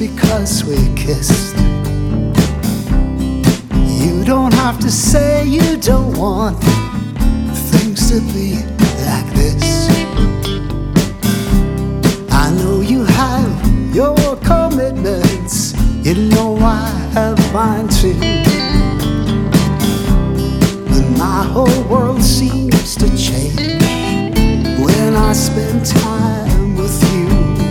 because we kissed. You don't have to say you don't want things to be like this. I know you have your commitments, you know I have mine too. But my whole world seems to change when I spend time with you.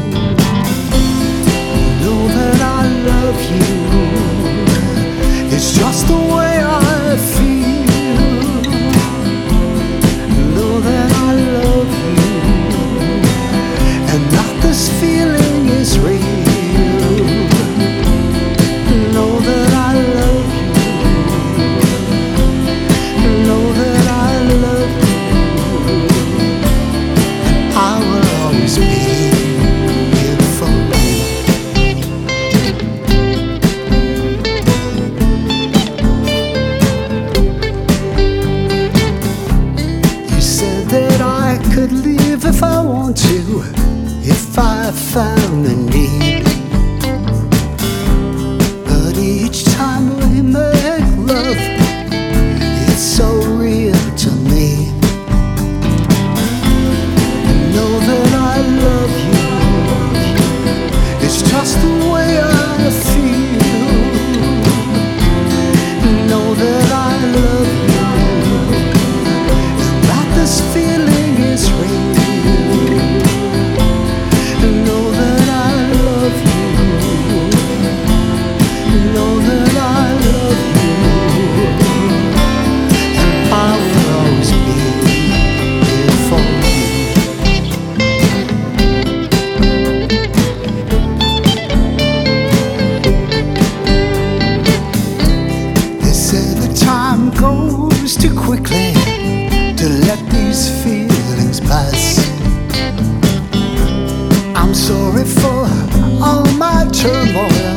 Know that I love you, it's just the way I feel. Know that I love you, and that this feeling is real. Know that I love you, know that I love you, and I will always be here for you. You said that I could leave if I want to, if I found the need. But each time we make love, it's so real to me. Know that I love you, it's just the way I feel. Know that I love you, and that this feeling is real. Know that I love you, know that I love you, and I will always be here for you. They say the time goes too quickly to let these feelings pass. I'm sorry for all my turmoil,